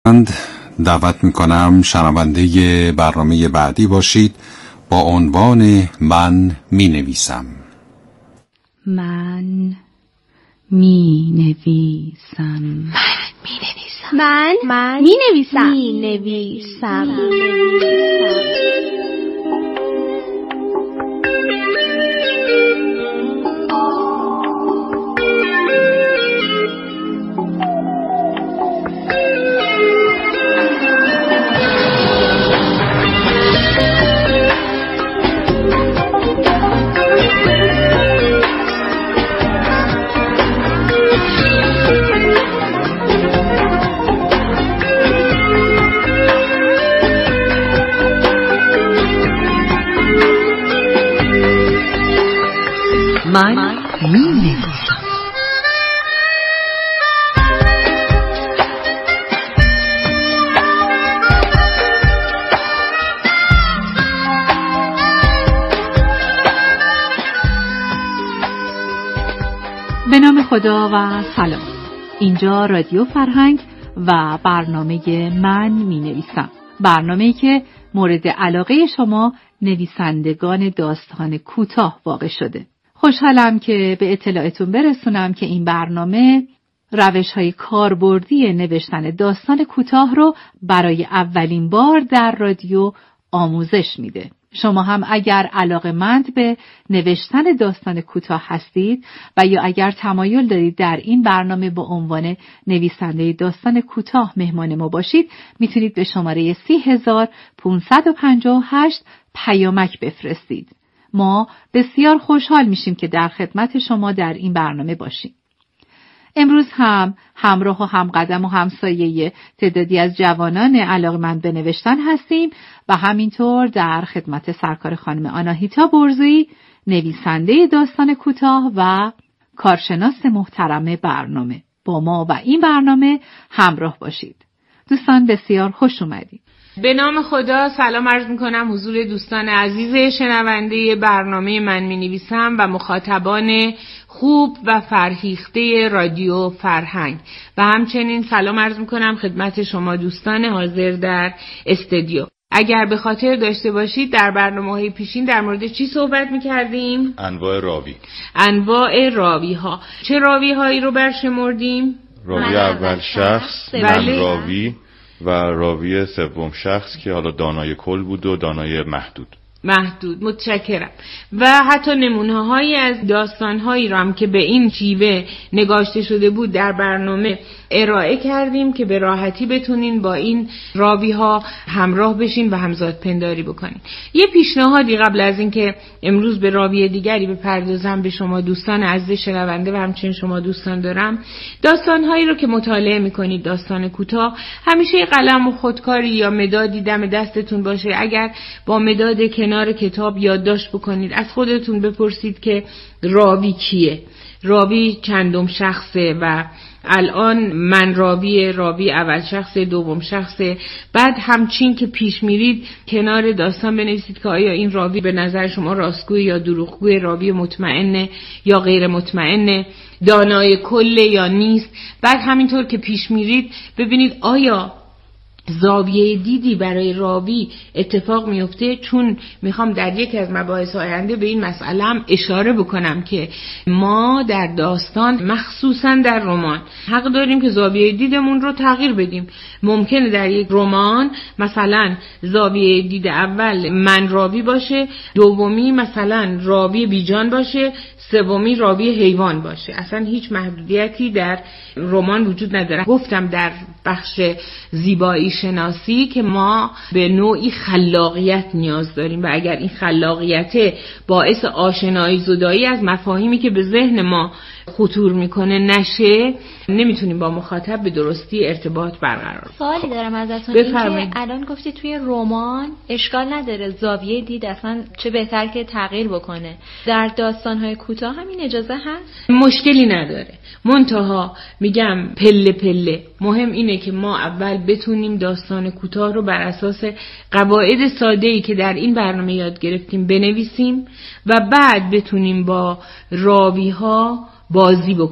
دعوت میکنم شنونده برنامه بعدی باشید با عنوان من می نویسم. من می نویسم. من می نویسم. من می نویسم. به نام خدا و سلام. اینجا رادیو فرهنگ و برنامه من می نویسم. برنامه‌ای که مورد علاقه شما نویسندگان داستان کوتاه واقع شده. خوشحالم که به اطلاعتون برسونم که این برنامه روش‌های کاربردی نوشتن داستان کوتاه رو برای اولین بار در رادیو آموزش میده. شما هم اگر علاقه‌مند به نوشتن داستان کوتاه هستید و یا اگر تمایل دارید در این برنامه با عنوان نویسنده داستان کوتاه مهمان ما باشید، میتونید به شماره 30558 پیامک بفرستید. ما بسیار خوشحال میشیم که در خدمت شما در این برنامه باشیم. امروز هم همراه و همقدم و همسایه تعدادی از جوانان علاقه‌مند به نوشتن هستیم و همینطور در خدمت سرکار خانم آناهیتا برزویی، نویسنده داستان کوتاه و کارشناس محترم برنامه. با ما و این برنامه همراه باشید. دوستان بسیار خوش اومدید. به نام خدا سلام عرض میکنم حضور دوستان عزیز شنونده برنامه من می نویسم و مخاطبان خوب و فرهیخته رادیو فرهنگ و همچنین سلام عرض میکنم خدمت شما دوستان حاضر در استودیو. اگر به خاطر داشته باشید در برنامه‌های پیشین در مورد چی صحبت میکردیم؟ انواع راوی ها. چه راوی هایی رو برشمردیم؟ راوی اول شخص، من راوی و راوی سوم شخص که حالا دانای کل بود و دانای محدود. متشکرم. و حتی نمونه هایی از داستان هایی رو هم که به این شیوه نگاشته شده بود در برنامه ارائه کردیم که به راحتی بتونین با این راوی ها همراه بشین و همزاد پنداری بکنین. یه پیشنهادی قبل از این که امروز به راوی دیگری بپردازم به شما دوستان عزیز شنونده و همچنین شما دوستان دارم، داستان هایی رو که مطالعه میکنید، داستان کوتاه، همیشه قلم و خودکاری یا مدادی دم دستتون باشه. اگر با مداد کنار کتاب یادداشت بکنید، از خودتون بپرسید که راوی کیه، راوی چندم شخصه و الان من راوی اول شخصه، دوم شخصه. بعد همچین که پیش میرید کنار داستان بنویسید که آیا این راوی به نظر شما راستگوی یا دروغگوی، راوی مطمئنه یا غیر مطمئنه، دانای کله یا نیست. بعد همینطور که پیش میرید ببینید آیا زاویه دیدی برای راوی اتفاق میفته. چون میخوام در یک از مباحث آینده به این مسئله هم اشاره بکنم که ما در داستان مخصوصا در رمان حق داریم که زاویه دیدمون رو تغییر بدیم. ممکنه در یک رمان مثلا زاویه دید اول من راوی باشه، دومی مثلا راوی بیجان باشه، سومی راوی حیوان باشه. اصلا هیچ محدودیتی در رمان وجود نداره. گفتم در بخش زیبایی شناسی که ما به نوعی خلاقیت نیاز داریم و اگر این خلاقیت باعث آشنایی زدایی از مفاهیمی که به ذهن ما خطور میکنه نشه، نمیتونیم با مخاطب به درستی ارتباط برقرار کنیم. سوالی دارم ازتون، این که الان گفتی توی رمان اشکال نداره زاویه دید اصلا چه بهتر که تغییر بکنه، در داستان‌های کوتاه همین اجازه هست؟ مشکلی نداره، منتها میگم پله پله. مهم اینه که ما اول بتونیم داستان کوتاه رو بر اساس قواعد ساده‌ای که در این برنامه یاد گرفتیم بنویسیم و بعد بتونیم با راوی‌ها بازی بکنیم.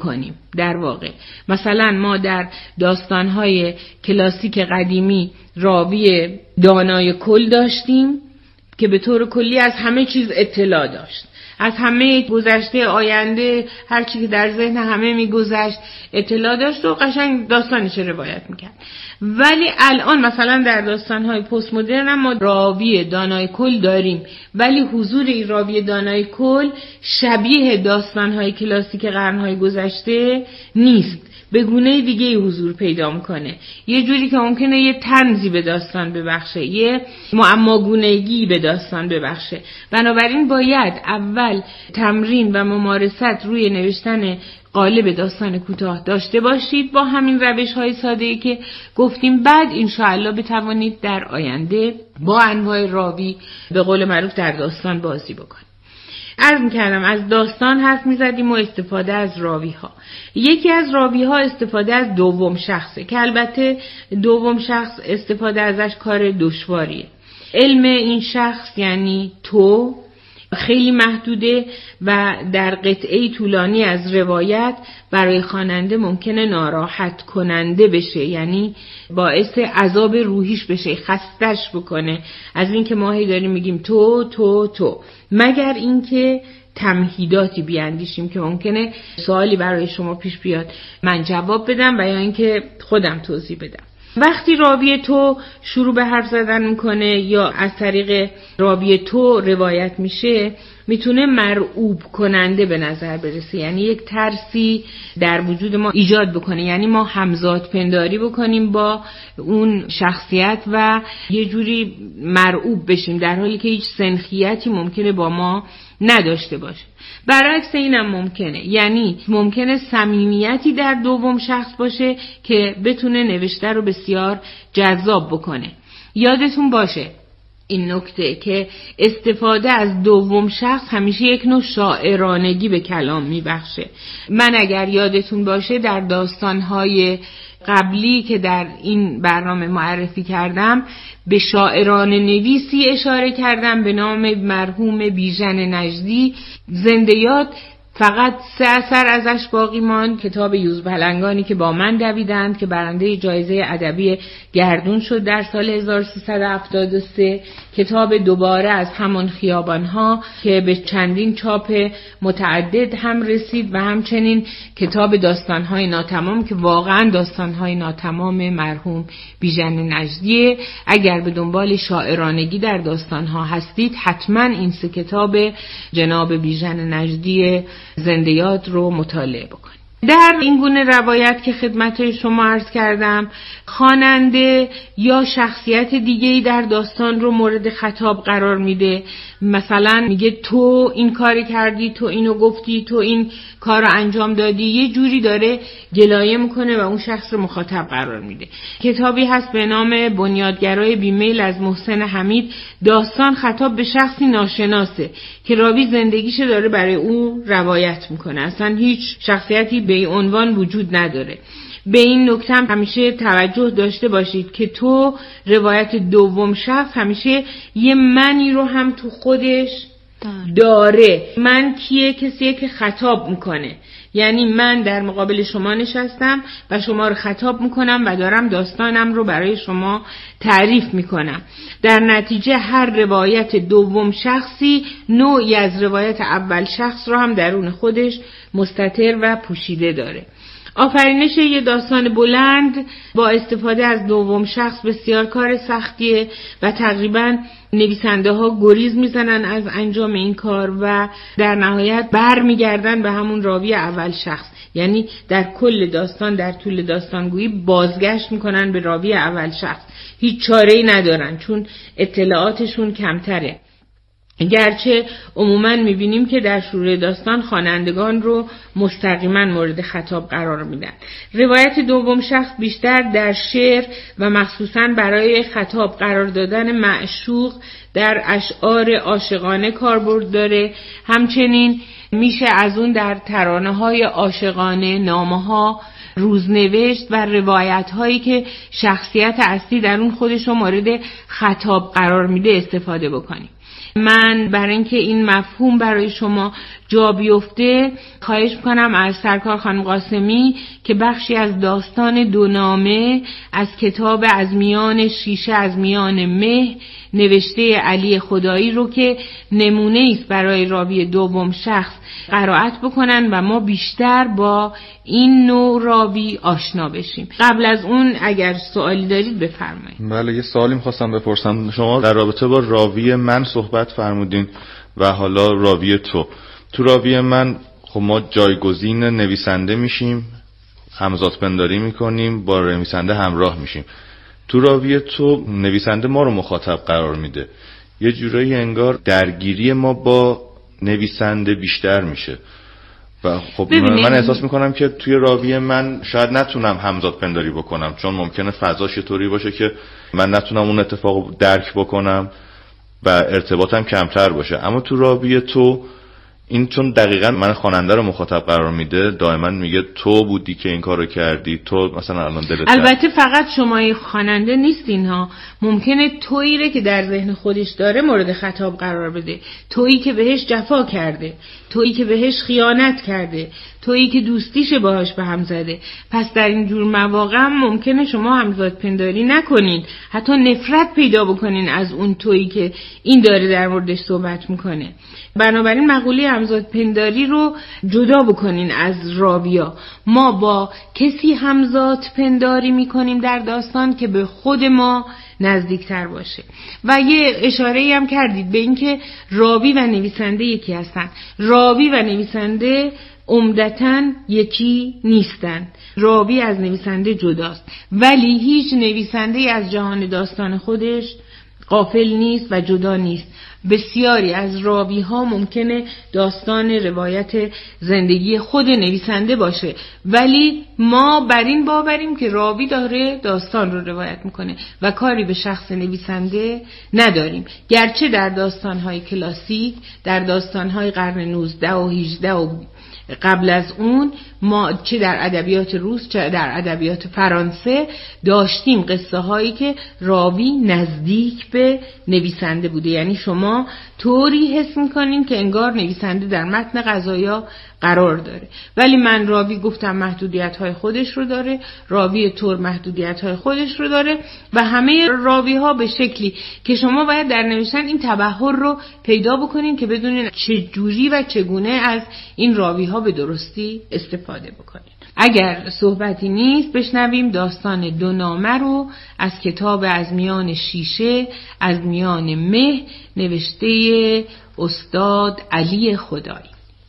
در واقع. مثلا ما در داستان‌های کلاسیک قدیمی راوی دانای کل داشتیم که به طور کلی از همه چیز اطلاع داشت، از همه گذشته آینده هر چیزی که در ذهن همه میگذشت اطلاع داشت و قشنگ داستانش روایت میکرد. ولی الان مثلا در داستان‌های پست مدرن هم ما راوی دانای کل داریم، ولی حضور این راوی دانای کل شبیه داستان‌های کلاسیک قرن‌های گذشته نیست، به گونه دیگه حضور پیدا میکنه، یه جوری که ممکنه یه طنزی به داستان ببخشه، یه معماگونگی به داستان ببخشه. بنابراین باید اول تمرین و ممارست روی نوشتن قالب داستان کوتاه داشته باشید با همین روش‌های ساده‌ای که گفتیم، بعد انشاءالله بتوانید در آینده با انواع راوی به قول معروف در داستان بازی بکنید. عرض می‌کردم از داستان حرف می‌زدیم و استفاده از راوی‌ها. یکی از راوی‌ها استفاده از دوم شخصه که البته دوم شخص استفاده ازش کار دشواریه. علم این شخص یعنی تو خیلی محدوده و در قطعه طولانی از روایت برای خواننده ممکنه ناراحت کننده بشه، یعنی باعث عذاب روحیش بشه، خستش بکنه از اینکه ما هی داریم میگیم تو، مگر اینکه تمهیداتی بیاندیشیم که ممکنه سوالی برای شما پیش بیاد من جواب بدم و یا اینکه خودم توضیح بدم. وقتی راوی تو شروع به حرف زدن میکنه یا از طریق راوی تو روایت میشه، میتونه مرعوب کننده به نظر برسه، یعنی یک ترسی در وجود ما ایجاد بکنه، یعنی ما همزاد پنداری بکنیم با اون شخصیت و یه جوری مرعوب بشیم در حالی که هیچ سنخیتی ممکنه با ما نداشته باشه. برعکس اینم ممکنه، یعنی ممکنه صمیمیتی در دوم شخص باشه که بتونه نوشته رو بسیار جذاب بکنه. یادتون باشه این نکته که استفاده از دوم شخص همیشه یک نوع شاعرانگی به کلام میبخشه. من اگر یادتون باشه در داستانهای قبلی که در این برنامه معرفی کردم به شاعران نویسی اشاره کردم به نام مرحوم بیژن نجدی. زنده یاد فقط 3 اثر ازش باقی ماند، کتاب یوز پلنگانی که با من دویدند که برنده جایزه ادبی گردون شد در سال 1373، کتاب دوباره از همان خیابانها که به چندین چاپ متعدد هم رسید و همچنین کتاب داستانهای ناتمام که واقعا داستانهای ناتمام مرحوم بیژن نجدیه. اگر به دنبال شاعرانگی در داستانها هستید حتما این 3 کتاب جناب بیژن نجدی زنده یاد رو مطالعه بکنید. در این گونه روایت که خدمت شما عرض کردم، خواننده یا شخصیت دیگه‌ای در داستان رو مورد خطاب قرار میده. مثلا میگه تو این کاری کردی، تو اینو گفتی، تو این کار رو انجام دادی، یه جوری داره گلایه میکنه و اون شخص رو مخاطب قرار میده. کتابی هست به نام بنیادگرای بیمیل از محسن حمید. داستان خطاب به شخصی ناشناسه که راوی زندگیش داره برای اون روایت میکنه، اصلا هیچ شخصیتی به این عنوان وجود نداره. به این نکته هم همیشه توجه داشته باشید که تو روایت دوم شخص همیشه یه منی رو هم تو خودش داره. من کیه؟ کسیه که خطاب میکنه، یعنی من در مقابل شما نشستم و شما رو خطاب میکنم و دارم داستانم رو برای شما تعریف میکنم. در نتیجه هر روایت دوم شخصی نوعی از روایت اول شخص رو هم درون خودش مستتر و پوشیده داره. آفرینش یه داستان بلند با استفاده از دوم شخص بسیار کار سختیه و تقریباً نویسنده ها گریز میزنن از انجام این کار و در نهایت بر میگردن به همون راوی اول شخص، یعنی در کل داستان، در طول داستانگویی بازگشت میکنن به راوی اول شخص. هیچ چاره‌ای ندارن چون اطلاعاتشون کمتره. گرچه عموماً میبینیم که در شروع داستان خوانندگان رو مستقیما مورد خطاب قرار میدن. روایت دوم شخص بیشتر در شعر و مخصوصاً برای خطاب قرار دادن معشوق در اشعار عاشقانه کاربرد داره. همچنین میشه از اون در ترانه‌های عاشقانه، نامه‌ها، روزنوشت و روایت‌هایی که شخصیت اصلی در اون خودش رو مورد خطاب قرار میده استفاده بکنیم. من برای اینکه این مفهوم برای شما جا بیفته خواهش میکنم از سرکار خانم قاسمی که بخشی از داستان دو نامه از کتاب از میان شیشه از میان مه نوشته علی خدایی رو که نمونه است برای راوی دوم شخص قرائت بکنن و ما بیشتر با این نوع راوی آشنا بشیم. قبل از اون اگر سوالی دارید بفرمایید. بله، یه سوالی می‌خواستم بپرسم. شما در رابطه با راوی من صحبت فرمودین و حالا راوی تو راوی من خب ما جایگزین نویسنده میشیم، همزادپنداری میکنیم، با نویسنده همراه میشیم. تو راوی تو نویسنده ما رو مخاطب قرار میده، یه جورایی انگار درگیری ما با نویسنده بیشتر میشه و خب من احساس میکنم که توی راوی من شاید نتونم همزادپنداری بکنم، چون ممکنه فضاش طوری باشه که من نتونم اون اتفاق درک بکنم و ارتباطم کمتر باشه. اما تو راوی تو این چون دقیقاً من خواننده رو مخاطب قرار میده، دائما میگه تو بودی که این کارو کردی، تو مثلا الان دلت. البته فقط شما خواننده نیستین ها، ممکنه تویی که در ذهن خودش داره مورد خطاب قرار بده، تویی که بهش جفا کرده، تویی که بهش خیانت کرده، تویی که دوستیش باهاش به هم زده. پس در این جور مواقع ممکنه شما همزادپنداری نکنین، حتی نفرت پیدا بکنین از اون تویی که این داره در موردش صحبت میکنه. بنابراین مقوله همزادپنداری رو جدا بکنین از راویا. ما با کسی همزادپنداری میکنیم در داستان که به خود ما نزدیکتر باشه. و یه اشاره‌ای هم کردید به اینکه راوی و نویسنده یکی هستن. راوی و نویسنده عمدتاً یکی نیستن. راوی از نویسنده جداست، ولی هیچ نویسنده از جهان داستان خودش غافل نیست و جدا نیست. بسیاری از راوی ها ممکنه داستان روایت زندگی خود نویسنده باشه، ولی ما بر این باوریم که راوی داره داستان رو روایت میکنه و کاری به شخص نویسنده نداریم. گرچه در داستان‌های کلاسیک، در داستان‌های قرن 19 و 18 و قبل از اون، ما چه در ادبیات روس چه در ادبیات فرانسه داشتیم قصه هایی که راوی نزدیک به نویسنده بوده. یعنی شما طوری حس میکنین که انگار نویسنده در متن قضایا قرار داره. ولی من راوی گفتم محدودیت های خودش رو داره، راوی طور محدودیت های خودش رو داره و همه راوی ها به شکلی که شما باید در نوشتن این تبحر رو پیدا بکنین که بدونین چه جوری و چگونه از این راوی ها به درستی استفاده بکنین. اگر صحبتی نیست بشنویم داستان دو نامه رو از کتاب از میان شیشه از میان مه نوشته استاد علی خدایی.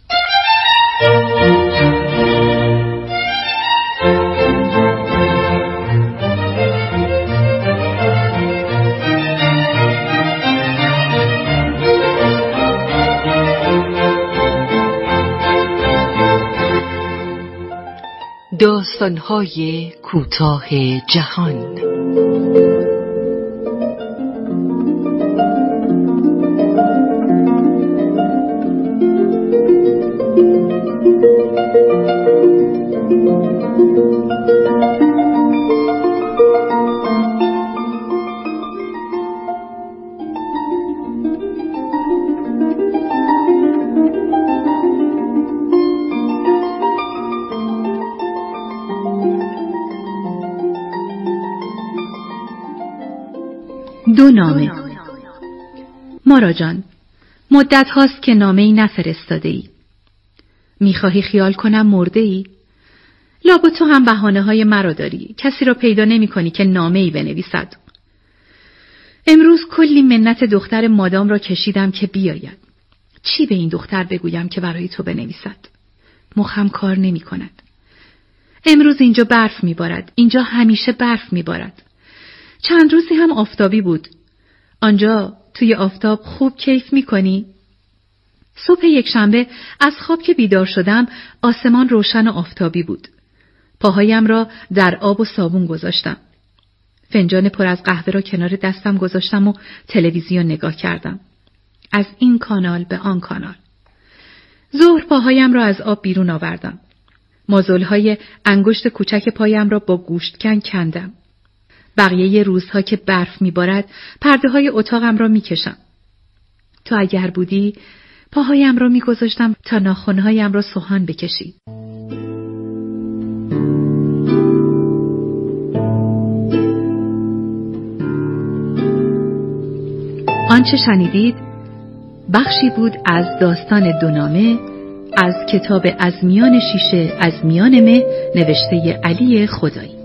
داستان‌های کوتاه جهان. دو نامه. مارا جان، مدت هاست که نامه‌ای نفرستاده ای. میخواهی خیال کنم مرده ای؟ لابد تو هم بهانه های مرا داری. کسی را پیدا نمی کنی که نامه‌ای بنویسد. امروز کلی منت دختر مادام را کشیدم که بیاید. چی به این دختر بگویم که برای تو بنویسد؟ مخم کار نمی کند. امروز اینجا برف می بارد. اینجا همیشه برف می بارد. چند روزی هم آفتابی بود. آنجا توی آفتاب خوب کیف می کنی؟ صبح یکشنبه از خواب که بیدار شدم آسمان روشن و آفتابی بود. پاهایم را در آب و صابون گذاشتم. فنجان پر از قهوه را کنار دستم گذاشتم و تلویزیون نگاه کردم. از این کانال به آن کانال. ظهر پاهایم را از آب بیرون آوردم. مازل‌های انگشت کوچک پایم را با گوشتکن کندم. بقیه روزها که برف میبارد پرده‌های اتاقم را میکشم. تو اگر بودی پاهایم را می‌گذاشتم تا ناخن‌هایم را سوهان بکشی. آنچه شنیدید بخشی بود از داستان دونامه از کتاب از میان شیشه از میان مه نوشته علی خدایی.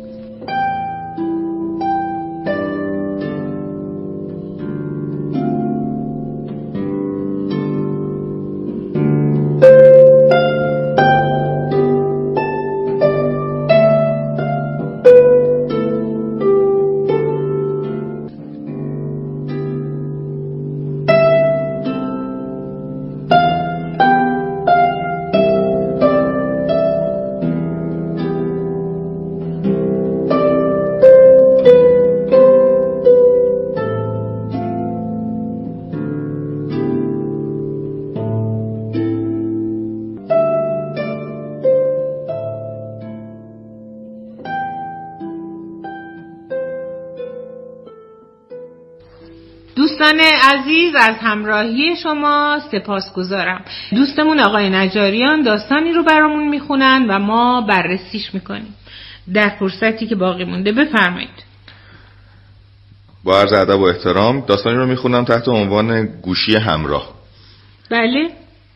دوستان عزیز از همراهی شما سپاسگزارم. دوستمون آقای نجاریان داستانی رو برامون میخونن و ما بررسیش میکنیم. در فرصتی که باقی مونده بفرمایید. با عرض ادب و احترام داستانی رو میخونم تحت عنوان گوشی همراه. بله.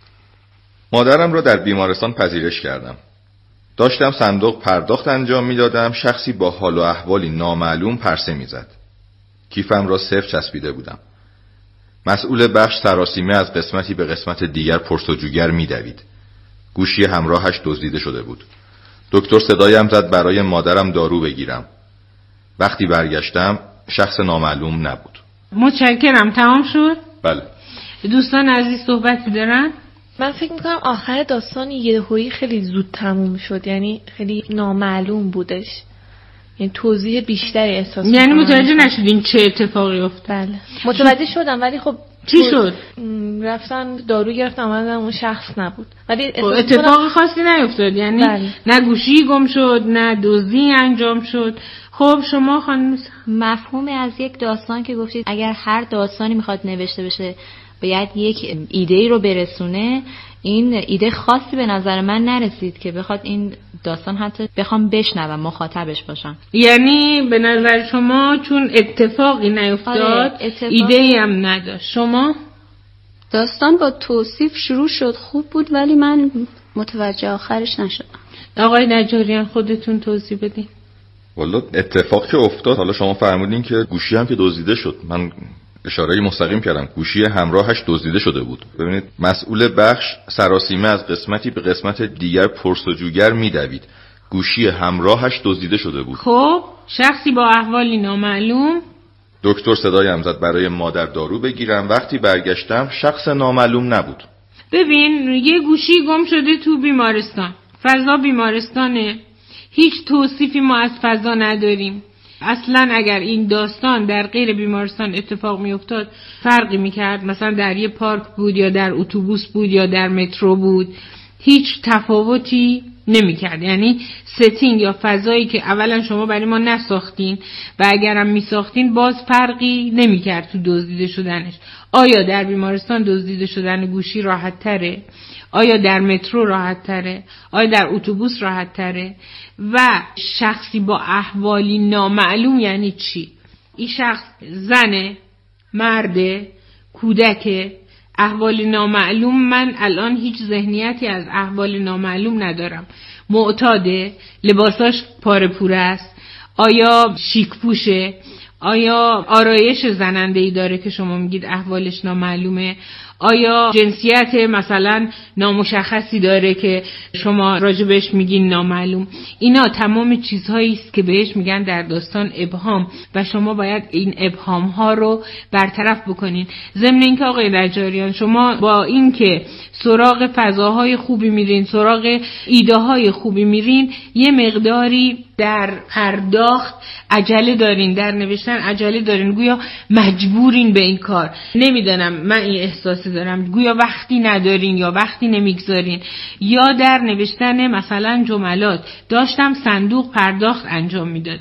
مادرم را در بیمارستان پذیرش کردم. داشتم صندوق پرداخت انجام میدادم. شخصی با حال و احوالی نامعلوم پرسه میزد. کیفم را صفر چسبیده بودم. مسئول بخش سراسیمه از قسمتی به قسمت دیگر پرسجوگر می‌دوید. گوشی همراهش دزدیده شده بود. دکتر صدایم زد برای مادرم دارو بگیرم. وقتی برگشتم شخص نامعلوم نبود. متشکرم. تمام شد؟ بله. دوستان عزیز صحبتی دارن؟ من فکر میکنم آخر داستان یهویی خیلی زود تموم شد، یعنی خیلی نامعلوم بودش، یعنی توضیح بیشتری احساس میکنم. یعنی متوجه نشدین چه اتفاقی افتاد؟ بله متوجه شدم ولی خب چی شد؟ رفتن دارو گرفتن آمدن اون شخص نبود ولی اتفاق خاصی نیفتاد، یعنی بله. نه گوشی گم شد نه دزدی انجام شد. خب شما خانم مفهوم از یک داستان که گفتید اگر هر داستانی میخواد نوشته بشه باید یک ایده‌ای رو برسونه، این ایده خاصی به نظر من نرسید که بخواد این داستان حتی بخوام بشنوم مخاطبش باشم. یعنی به نظر شما چون اتفاقی نیفتاد ایده‌ای هم نداشت. شما داستان با توصیف شروع شد خوب بود ولی من متوجه آخرش نشدم. آقای نجاریان خودتون توضیح بدین. والا اتفاق که افتاد، حالا شما فرمودین که گوشی هم که دزدیده شد، من اشاره مستقیم کردم گوشی همراهش دزدیده شده بود. ببینید مسئول بخش سراسیمه از قسمتی به قسمت دیگر پرسجوگر میدوید. گوشی همراهش دزدیده شده بود. خب شخصی با احوالی نامعلوم. دکتر صدایم زد برای مادر دارو بگیرم. وقتی برگشتم شخص نامعلوم نبود. ببین یه گوشی گم شده تو بیمارستان، فضا بیمارستانه، هیچ توصیفی ما از فضا نداریم. اصلا اگر این داستان در غیر بیمارستان اتفاق می افتاد فرقی می کرد، مثلا در یه پارک بود یا در اتوبوس بود یا در مترو بود، هیچ تفاوتی نمی کرد. یعنی ستینگ یا فضایی که اولا شما برای ما نساختین و اگرم می ساختین باز فرقی نمی کرد تو دزدیده شدنش. آیا در بیمارستان دزدیده شدن گوشی راحت تره؟ آیا در مترو راحت تره؟ آیا در اتوبوس راحت تره؟ و شخصی با احوالی نامعلوم یعنی چی؟ این شخص زنه، مرده، کودکه، احوالی نامعلوم. من الان هیچ ذهنیتی از احوال نامعلوم ندارم. معتاده، لباساش پاره پوره است، آیا شیک پوشه، آیا آرایش زننده‌ای داره که شما میگید احوالش نامعلومه، آیا جنسیت مثلا نامشخصی داره که شما راجبش میگین نامعلوم. اینا تمام چیزهایی است که بهش میگن در داستان ابهام و شما باید این ابهام ها رو برطرف بکنین. ضمن اینکه آقای نجاریان شما با اینکه سراغ فضاهای خوبی میرین، سراغ ایده های خوبی میرین، یه مقداری در پرداخت عجله دارین، در نوشتن عجله دارین، گویا مجبورین به این کار. نمیدونم، من این احساسی دارم، گویا وقتی ندارین یا وقتی نمیگذارین. یا در نوشتن مثلا جملات داشتم صندوق پرداخت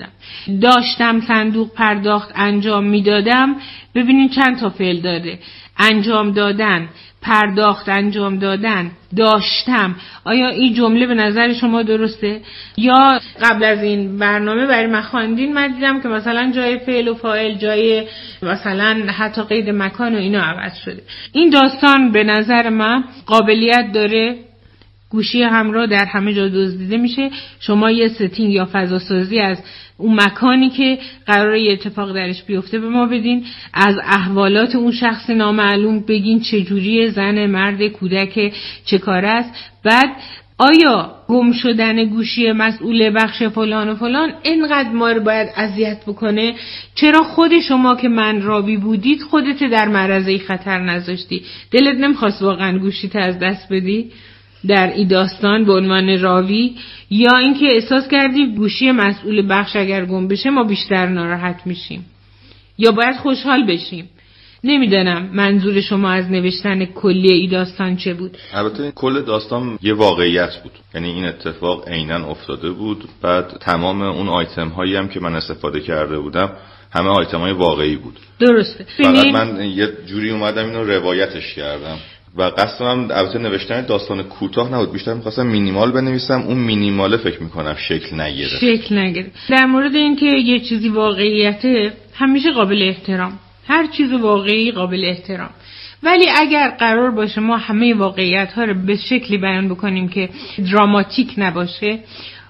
انجام میدادم. ببینین چند تا فعل داره. انجام دادن، پرداخت انجام دادن، داشتم. آیا این جمله به نظر شما درسته؟ یا قبل از این برنامه برای من خواندین، من دیدم که مثلا جای فعل و فاعل، جای مثلا حتی قید مکان و اینا عوض شده. این داستان به نظر من قابلیت داره گوشی همراه در همه جا دزدیده میشه. شما یه ستینگ یا فضا سازی از اون مکانی که قراره یه اتفاق درش بیفته به ما بدین، از احوالات اون شخص نامعلوم بگین چجوریه، زن، مرد، کودک، چه کاره است. بعد آیا گم شدن گوشی مسئول بخش فلان و فلان اینقدر ما رو باید اذیت بکنه؟ چرا خود شما که من راوی بودید خودت در معرض خطر نذاشتی؟ دلت نمیخواست واقعا گوشیت از دست بدی در این داستان به عنوان راوی؟ یا اینکه احساس کردی گوشی مسئول بخش اگر گم بشه ما بیشتر ناراحت میشیم یا باید خوشحال بشیم؟ نمیدونم منظور شما از نوشتن کلی این داستان چه بود. البته کل داستان یه واقعیت بود، یعنی این اتفاق عیناً افتاده بود. بعد تمام اون آیتم هایی هم که من استفاده کرده بودم همه آیتم های واقعی بود. درسته. فقط من یه جوری اومدم اینو روایتش کردم و قصدم البته نوشتن داستان کوتاه نبود، بیشتر می‌خواستم مینیمال بنویسم. اون مینیماله فکر می‌کنم شکل نگیره. در مورد اینکه یه چیزی واقعیته همیشه قابل احترام، هر چیز واقعی قابل احترام. ولی اگر قرار باشه ما همه واقعیت‌ها رو به شکلی بیان بکنیم که دراماتیک نباشه،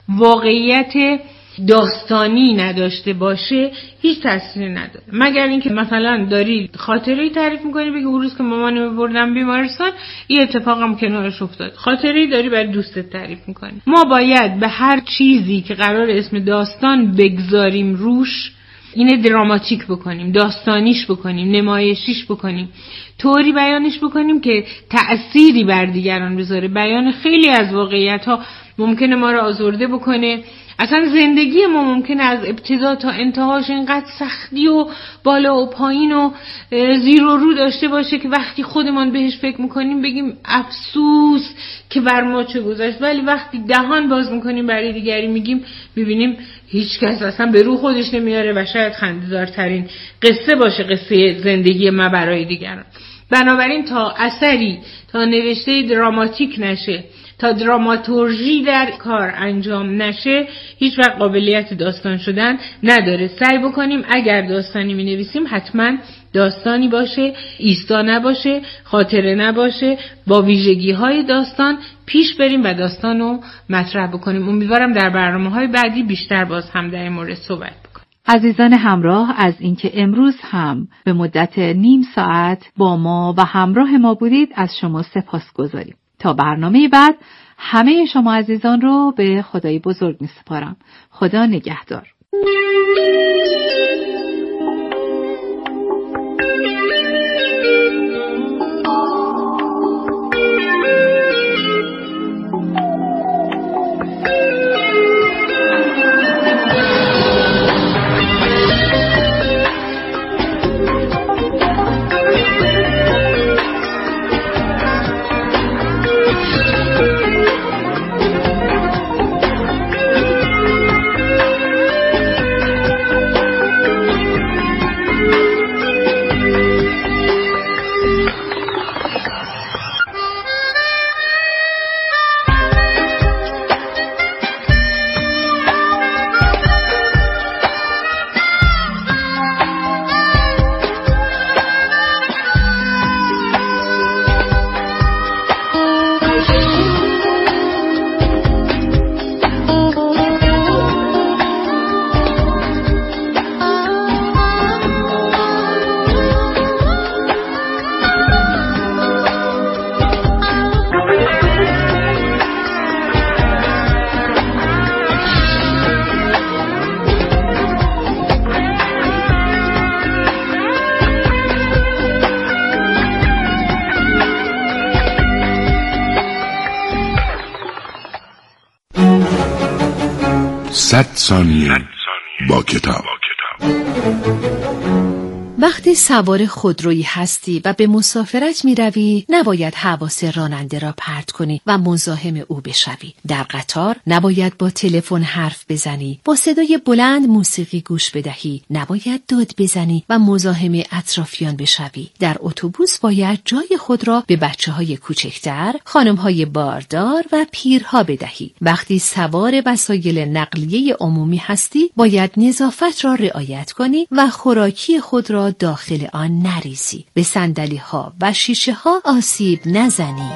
واقعیت داستانی نداشته باشه، هیچ تأثیری نداره. مگر اینکه مثلا داری خاطره‌ای تعریف می‌کنی، بگی اون روز که مامانو بردم بیمارستان یه اتفاقم کنارش افتاد. خاطره‌ای داری برای دوستت تعریف می‌کنی. ما باید به هر چیزی که قرار اسم داستان بگذاریم روش اینه دراماتیک بکنیم، داستانیش بکنیم، نمایشیش بکنیم، طوری بیانش بکنیم که تأثیری بر دیگران بذاره. بیان خیلی از واقعیت‌ها ممکنه ما رو آزرده بکنه. اصلا زندگی ما ممکنه از ابتدا تا انتهاش اینقدر سختی و بالا و پایین و زیر و رو داشته باشه که وقتی خودمان بهش فکر میکنیم بگیم افسوس که بر ما چه گذشت، ولی وقتی دهان باز میکنیم برای دیگری میگیم میبینیم هیچ کس اصلا به رو خودش نمیاره و شاید خنده‌دارترین قصه باشه قصه زندگی ما برای دیگران. بنابراین تا اثری، تا نوشته دراماتیک نشه، تا دراماتورژی در کار انجام نشه، هیچ وقت قابلیت داستان شدن نداره. سعی بکنیم اگر داستانی می نویسیم حتما داستانی باشه، ایستا نباشه، خاطره نباشه، با ویژگی های داستان پیش بریم و داستان رو مطرح بکنیم. امیدوارم در برنامه‌های بعدی بیشتر باز هم در این مورد صحبت بکنیم. عزیزان همراه، از اینکه امروز هم به مدت نیم ساعت با ما و همراه ما بودید از شما سپاسگزاریم. تا برنامه بعد همه شما عزیزان رو به خدای بزرگ می سپارم. خدا نگهدار. صد ثانیه با کتاب. وقتی سوار خودرویی هستی و به مسافرت می روی، نباید حواس راننده را پرت کنی و مزاحم او بشوی. در قطار نباید با تلفن حرف بزنی، با صدای بلند موسیقی گوش بدهی، نباید داد بزنی و مزاحم اطرافیان بشوی. در اتوبوس باید جای خود را به بچه‌های کوچکتر، خانم‌های باردار و پیرها بدهی. وقتی سوار وسایل نقلیه عمومی هستی، باید نظافت را رعایت کنی و خوراکی خود را داخل آن نریزی. به صندلی‌ها و شیشه‌ها آسیب نزنی.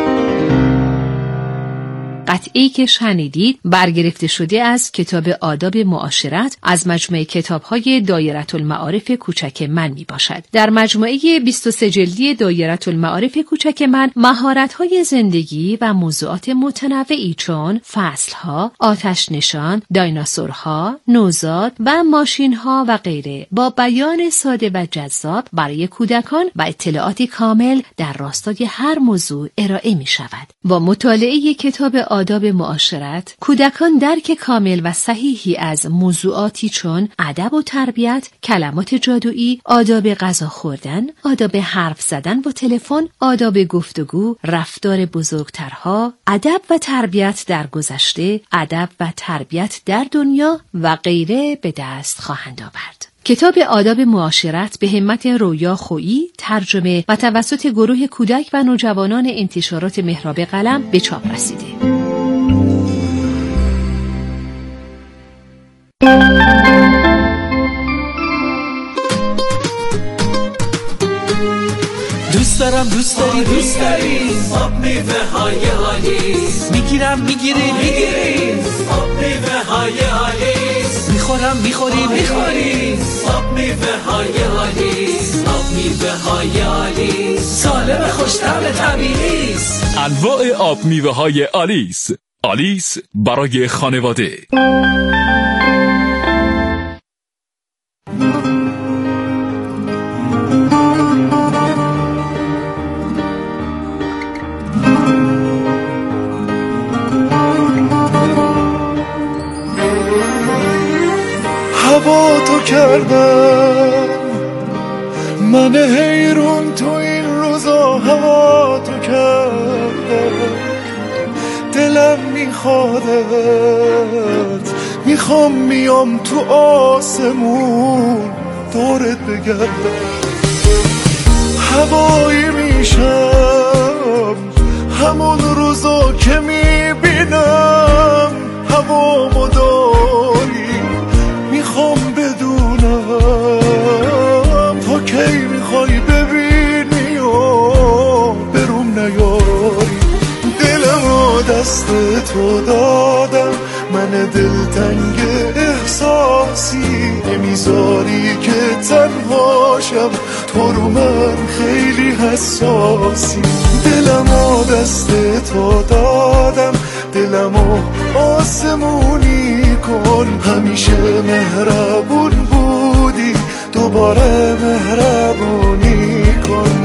قطعی که شنیدید برگرفته شده از کتاب آداب معاشرت از مجموعه کتاب‌های دایره المعارف کوچک من می باشد. در مجموعه 23 جلدی دایره المعارف کوچک من مهارت‌های زندگی و موضوعات متنوعی چون فصل‌ها، آتش نشان، دایناسورها، نوزاد و ماشین‌ها و غیره با بیان ساده و جذاب برای کودکان و اطلاعاتی کامل در راستای هر موضوع ارائه می شود. با مطالعه کتاب آداب معاشرت، کودکان درک کامل و صحیحی از موضوعاتی چون ادب و تربیت، کلمات جادویی، آداب غذا خوردن، آداب حرف زدن با تلفن، آداب گفتگو، رفتار بزرگترها، ادب و تربیت در گذشته، ادب و تربیت در دنیا و غیره به دست خواهند آورد. کتاب آداب معاشرت به همت رویا خویی ترجمه و توسط گروه کودک و نوجوانان انتشارات محراب قلم به چاپ رسیده. دوست دارم دوست داری آب میوه های آلیس میگیری آب میوه های آلیس میخوری آب میوه های آلیس آب میوه های آلیس سالم خوش‌طعم طبیعی است. انواع آب میوه های آلیس. آلیس برای خانواده. هوا تو کردم من حیرون تو این روزا، هوا تو کردم دلم میخوادت، میخوام میام تو آسمون دورت بگردم، هوایی میشم همون روزا که میبینم هوا مداری، میخوام بدونم تا کی میخوای ببینی و بروم نیاری، دلمو دست تو دادم من دلتنگ احساسی، نمیذاری که تنهاشم تو رو من خیلی حساسی، دلمو دست تو دادم دلمو آسمونی کن، همیشه مهربون بودی دوباره مهربونی کن.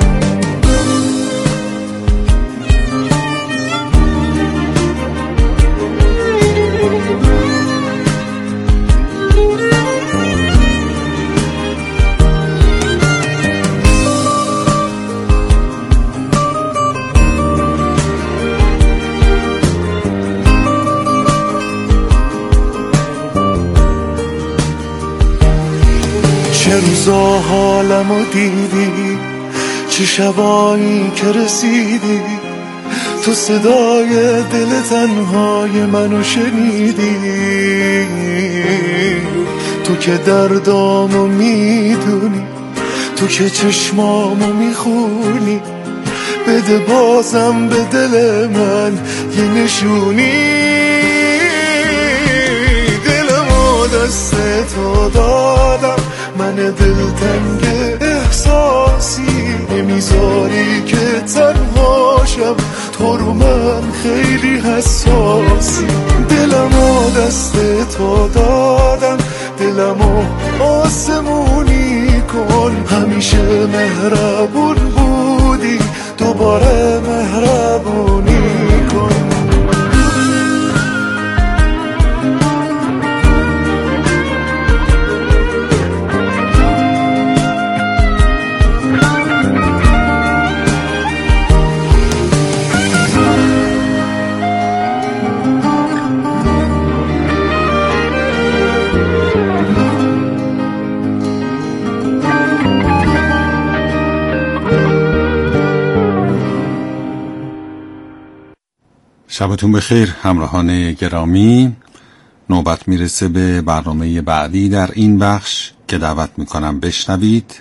چه روزا حالمو دیدی، چه شبایی که رسیدی، تو صدای دل تنهای منو شنیدی، تو که دردامو میدونی، تو که چشمامو میخونی، بده بازم به دل من یه نشونی، دلمو دست تو دادم من دلتنگ احساسی، نمیذاری که تنهاشم تو رو من خیلی حساسی، دلمو دست تو دادم دلمو آسمونی کن، همیشه مهربون بودی دوباره مهربونی کن. شبتون بخیر همراهان گرامی. نوبت میرسه به برنامه بعدی در این بخش که دعوت میکنم بشنوید